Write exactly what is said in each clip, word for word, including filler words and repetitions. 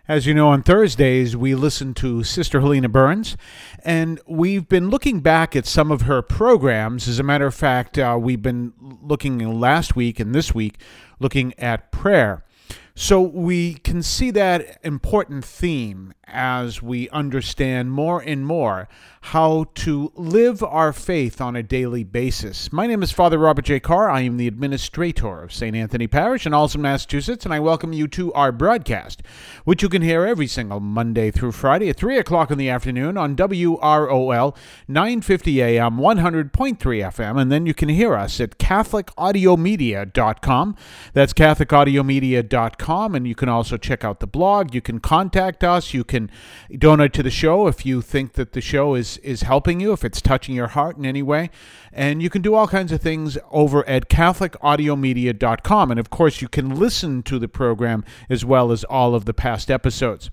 As you know, on Thursdays, we listen to Sister Helena Burns, and we've been looking back at some of her programs. As a matter of fact, uh, we've been looking last week and this week, looking at prayer. So we can see that important theme as we understand more and more how to live our faith on a daily basis. My name is Father Robert J. Carr. I am the administrator of Saint Anthony Parish in Allston, Massachusetts, and I welcome you to our broadcast, which you can hear every single Monday through Friday at three o'clock in the afternoon on W R O L nine fifty A M, one hundred point three F M, and then you can hear us at Catholic Audio Media dot com. That's Catholic Audio Media dot com, and you can also check out the blog. You can contact us. You can donate to the show if you think that the show is, is helping you, if it's touching your heart in any way. And you can do all kinds of things over at Catholic Audio Media dot com. And of course, you can listen to the program as well as all of the past episodes.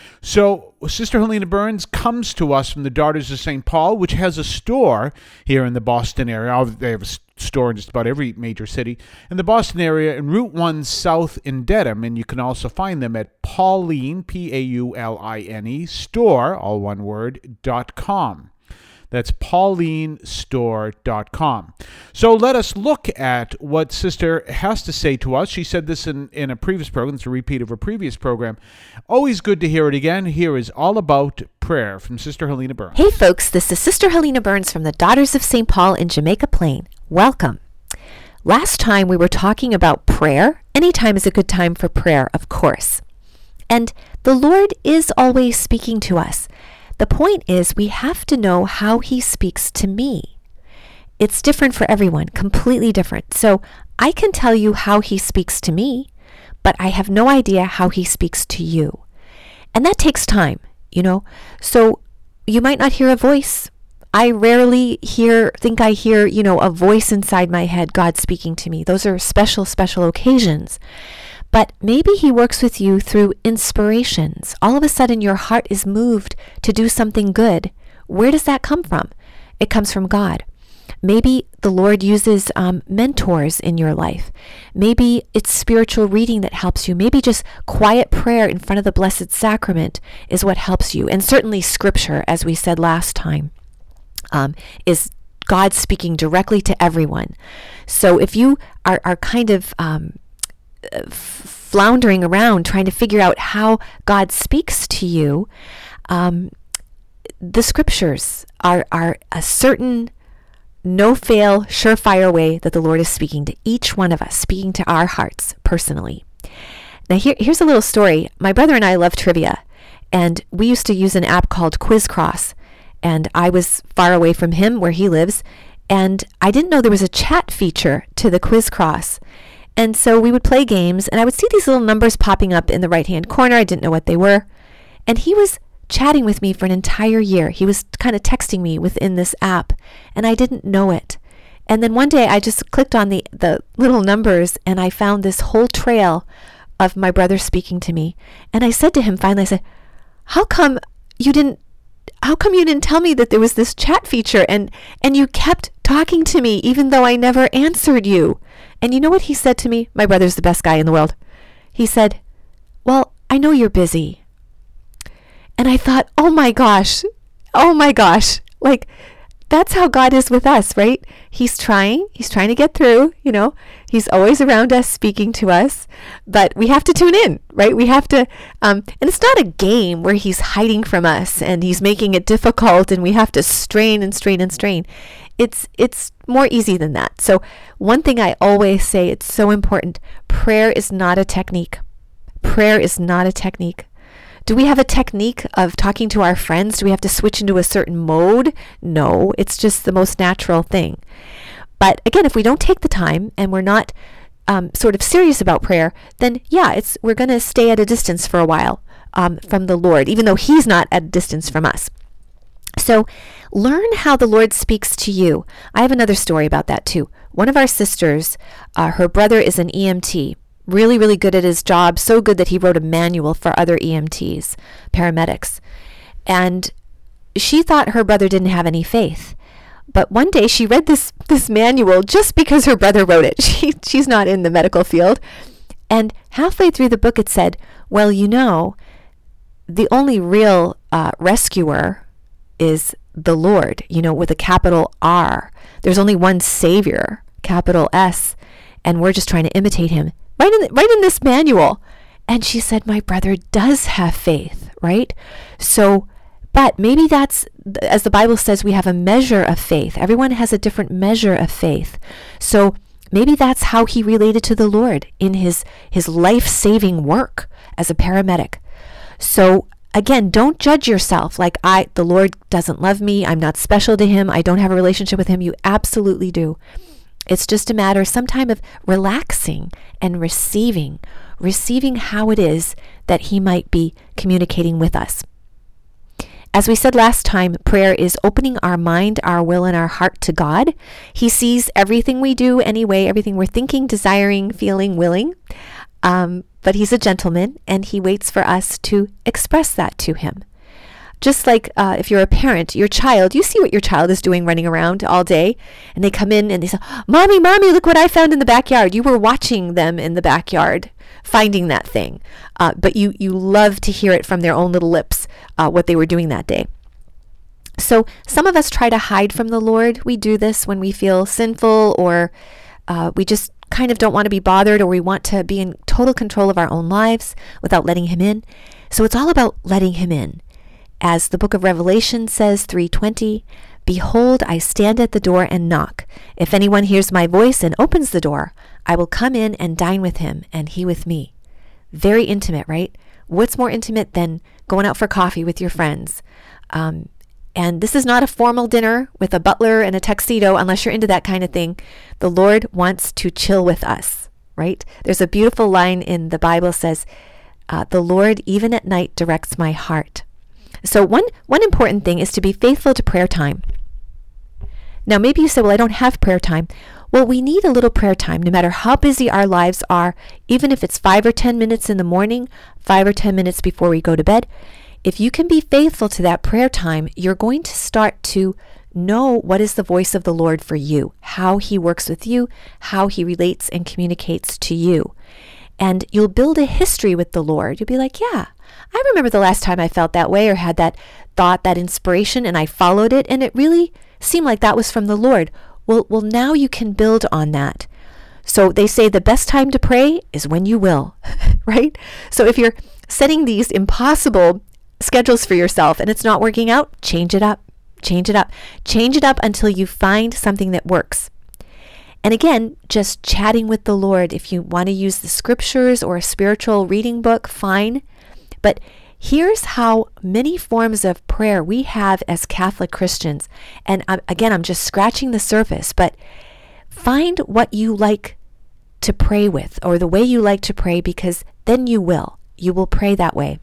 So Sister Helena Burns comes to us from the Daughters of Saint Paul, which has a store here in the Boston area. They have a store in just about every major city. In the Boston area, in Route one South in Dedham, and you can also find them at Pauline, P A U L I N E, store, all one word, dot com. That's Pauline Store dot com. So let us look at what Sister has to say to us. She said this in, in a previous program. It's a repeat of a previous program. Always good to hear it again. Here is All About Prayer from Sister Helena Burns. Hey folks, this is Sister Helena Burns from the Daughters of Saint Paul in Jamaica Plain. Welcome. Last time we were talking about prayer. Anytime is a good time for prayer, of course. And the Lord is always speaking to us. The point is, we have to know how he speaks to me. It's different for everyone, completely different. So I can tell you how he speaks to me, but I have no idea how he speaks to you. And that takes time, you know. So you might not hear a voice. I rarely hear, think I hear, you know, a voice inside my head, God speaking to me. Those are special, special occasions. But maybe he works with you through inspirations. All of a sudden, your heart is moved to do something good. Where does that come from? It comes from God. Maybe the Lord uses um, mentors in your life. Maybe it's spiritual reading that helps you. Maybe just quiet prayer in front of the Blessed Sacrament is what helps you. And certainly Scripture, as we said last time, um, is God speaking directly to everyone. So if you are, are kind of Um, floundering around trying to figure out how God speaks to you, um, the scriptures are, are a certain no-fail, surefire way that the Lord is speaking to each one of us, speaking to our hearts personally. Now here, here's a little story. My brother and I love trivia, and we used to use an app called Quiz Cross, and I was far away from him where he lives, and I didn't know there was a chat feature to the Quiz Cross. And so we would play games, and I would see these little numbers popping up in the right-hand corner. I didn't know what they were. And he was chatting with me for an entire year. He was kind of texting me within this app, and I didn't know it. And then one day I just clicked on the, the little numbers, and I found this whole trail of my brother speaking to me. And I said to him finally, I said, how come you didn't How come you didn't tell me that there was this chat feature and, and you kept talking to me even though I never answered you? And you know what he said to me? My brother's the best guy in the world. He said, well, I know you're busy. And I thought, oh my gosh, oh my gosh. Like, that's how God is with us, right? He's trying, he's trying to get through, you know, he's always around us speaking to us, but we have to tune in, right? We have to, um, and it's not a game where he's hiding from us and he's making it difficult and we have to strain and strain and strain. It's, it's more easy than that. So one thing I always say, it's so important. Prayer is not a technique. Prayer is not a technique. Do we have a technique of talking to our friends? Do we have to switch into a certain mode? No, it's just the most natural thing. But again, if we don't take the time and we're not um, sort of serious about prayer, then yeah, it's we're going to stay at a distance for a while um, from the Lord, even though he's not at a distance from us. So learn how the Lord speaks to you. I have another story about that too. One of our sisters, uh, her brother is an E M T. Really, really good at his job, so good that he wrote a manual for other E M Ts, paramedics. And she thought her brother didn't have any faith. But one day she read this this manual just because her brother wrote it. She she's not in the medical field. And halfway through the book it said, well, you know, the only real uh, rescuer is the Lord, you know, with a capital R. There's only one Savior, capital S, and we're just trying to imitate him. Right in, the, right in this manual. And she said, my brother does have faith, right? So, but maybe that's, as the Bible says, we have a measure of faith. Everyone has a different measure of faith. So maybe that's how he related to the Lord in his, his life-saving work as a paramedic. So again, don't judge yourself like I, the Lord doesn't love me. I'm not special to him. I don't have a relationship with him. You absolutely do. It's just a matter sometime of relaxing and receiving, receiving how it is that he might be communicating with us. As we said last time, prayer is opening our mind, our will, and our heart to God. He sees everything we do anyway, everything we're thinking, desiring, feeling, willing. Um, but he's a gentleman, and he waits for us to express that to him. Just like uh, if you're a parent, your child, you see what your child is doing running around all day, and they come in and they say, Mommy, Mommy, look what I found in the backyard. You were watching them in the backyard, finding that thing. Uh, but you, you love to hear it from their own little lips, uh, what they were doing that day. So some of us try to hide from the Lord. We do this when we feel sinful, or uh, we just kind of don't want to be bothered, or we want to be in total control of our own lives without letting him in. So it's all about letting him in. As the book of Revelation says, three twenty, Behold, I stand at the door and knock. If anyone hears my voice and opens the door, I will come in and dine with him, and he with me. Very intimate, right? What's more intimate than going out for coffee with your friends? Um, and this is not a formal dinner with a butler and a tuxedo, unless you're into that kind of thing. The Lord wants to chill with us, right? There's a beautiful line in the Bible says, uh, the Lord even at night directs my heart. So one, one important thing is to be faithful to prayer time. Now, maybe you say, well, I don't have prayer time. Well, we need a little prayer time, no matter how busy our lives are, even if it's five or ten minutes in the morning, five or ten minutes before we go to bed. If you can be faithful to that prayer time, you're going to start to know what is the voice of the Lord for you, how he works with you, how he relates and communicates to you. And you'll build a history with the Lord. You'll be like, yeah, I remember the last time I felt that way or had that thought, that inspiration, and I followed it, and it really seemed like that was from the Lord. Well, well, now you can build on that. So they say the best time to pray is when you will, right? So if you're setting these impossible schedules for yourself and it's not working out, change it up, change it up, change it up until you find something that works. And again, just chatting with the Lord. If you want to use the scriptures or a spiritual reading book, fine. But here's how many forms of prayer we have as Catholic Christians. And um, again, I'm just scratching the surface, but find what you like to pray with, or the way you like to pray, because then you will. You will pray that way.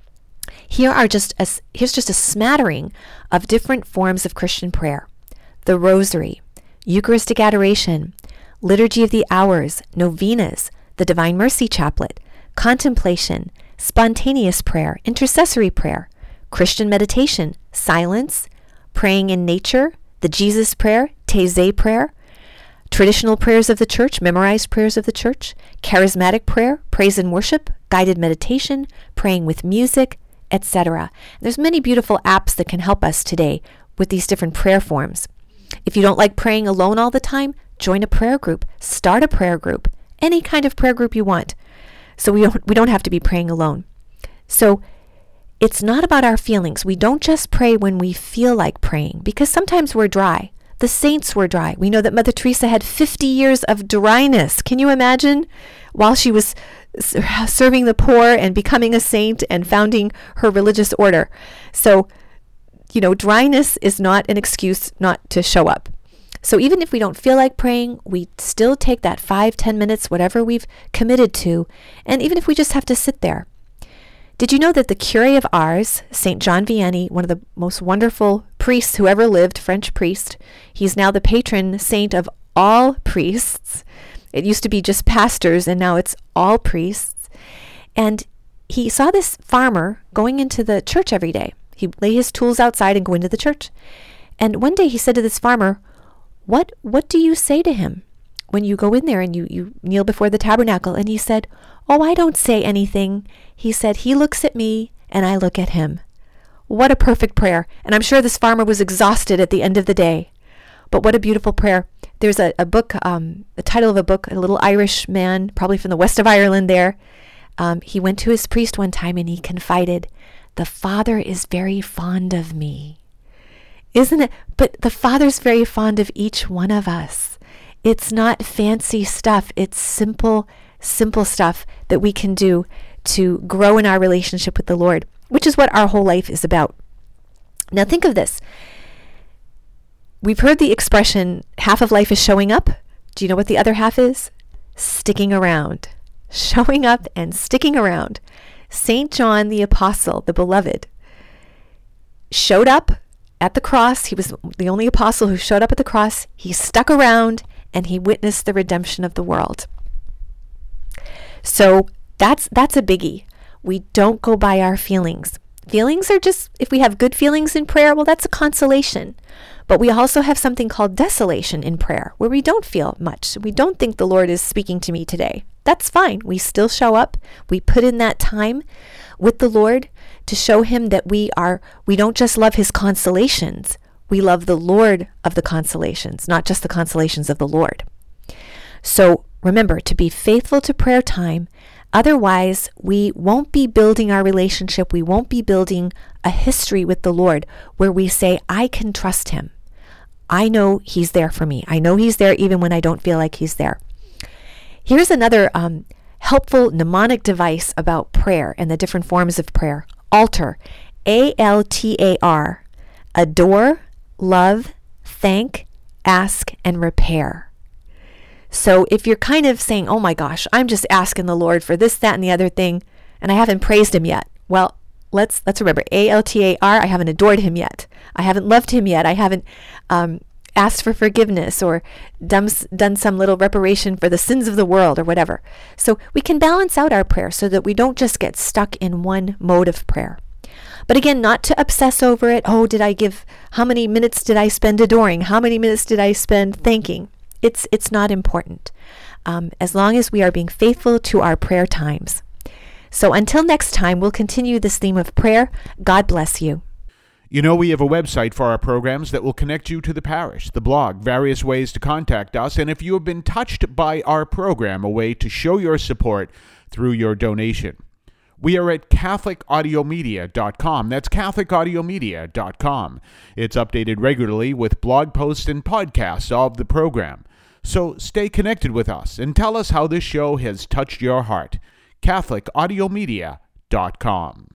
Here are just a, here's just a smattering of different forms of Christian prayer. The Rosary, Eucharistic Adoration, Liturgy of the Hours, Novenas, the Divine Mercy Chaplet, Contemplation, Spontaneous Prayer, Intercessory Prayer, Christian Meditation, Silence, Praying in Nature, the Jesus Prayer, Taizé Prayer, Traditional Prayers of the Church, Memorized Prayers of the Church, Charismatic Prayer, Praise and Worship, Guided Meditation, Praying with Music, et cetera. There's many beautiful apps that can help us today with these different prayer forms. If you don't like praying alone all the time, join a prayer group, start a prayer group, any kind of prayer group you want. So we don't, we don't have to be praying alone. So it's not about our feelings. We don't just pray when we feel like praying, because sometimes we're dry. The saints were dry. We know that Mother Teresa had fifty years of dryness. Can you imagine? While she was serving the poor and becoming a saint and founding her religious order. So, you know, dryness is not an excuse not to show up. So even if we don't feel like praying, we still take that five, ten minutes, whatever we've committed to, and even if we just have to sit there. Did you know that the Curé of Ars, Saint John Vianney, one of the most wonderful priests who ever lived, French priest, he's now the patron saint of all priests. It used to be just pastors, and now it's all priests. And he saw this farmer going into the church every day. He'd lay his tools outside and go into the church. And one day he said to this farmer, What what do you say to him when you go in there and you, you kneel before the tabernacle? And he said, Oh, I don't say anything. He said, he looks at me and I look at him. What a perfect prayer. And I'm sure this farmer was exhausted at the end of the day. But what a beautiful prayer. There's a, a book, um, the title of a book, a little Irish man, probably from the west of Ireland there. Um, he went to his priest one time and he confided, "The Father is very fond of me." Isn't it? But the Father's very fond of each one of us. It's not fancy stuff. It's simple, simple stuff that we can do to grow in our relationship with the Lord, which is what our whole life is about. Now think of this. We've heard the expression, half of life is showing up. Do you know what the other half is? Sticking around. Showing up and sticking around. Saint John the Apostle, the beloved, showed up at the cross. He was the only apostle who showed up at the cross. He stuck around and he witnessed the redemption of the world. So that's that's a biggie. We don't go by our feelings. Feelings are just, if we have good feelings in prayer, well, that's a consolation. But we also have something called desolation in prayer, where we don't feel much. We don't think the Lord is speaking to me today. That's fine. We still show up. We put in that time with the Lord to show him that we are, we don't just love his consolations. We love the Lord of the consolations, not just the consolations of the Lord. So remember to be faithful to prayer time. Otherwise, we won't be building our relationship. We won't be building a history with the Lord where we say, I can trust him. I know he's there for me. I know he's there even when I don't feel like he's there. Here's another um, helpful mnemonic device about prayer and the different forms of prayer. Altar. A L T A R. Adore, love, thank, ask, and repair. So if you're kind of saying, oh my gosh, I'm just asking the Lord for this, that, and the other thing, and I haven't praised him yet. Well, let's let's remember, A L T A R, I haven't adored him yet. I haven't loved him yet. I haven't um, asked for forgiveness or done, done some little reparation for the sins of the world or whatever. So we can balance out our prayer so that we don't just get stuck in one mode of prayer. But again, not to obsess over it. Oh, did I give, how many minutes did I spend adoring? How many minutes did I spend thanking? It's it's not important, um, as long as we are being faithful to our prayer times. So until next time, we'll continue this theme of prayer. God bless you. You know, we have a website for our programs that will connect you to the parish, the blog, various ways to contact us, and if you have been touched by our program, a way to show your support through your donation. We are at Catholic Audio Media dot com. That's Catholic Audio Media dot com. It's updated regularly with blog posts and podcasts of the program. So stay connected with us and tell us how this show has touched your heart. Catholic Audio Media dot com.